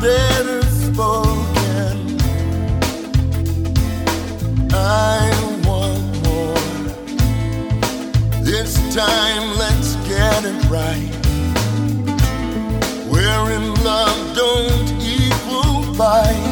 better spoken. I want more. This time let's get it right. Where in love don't equal fight.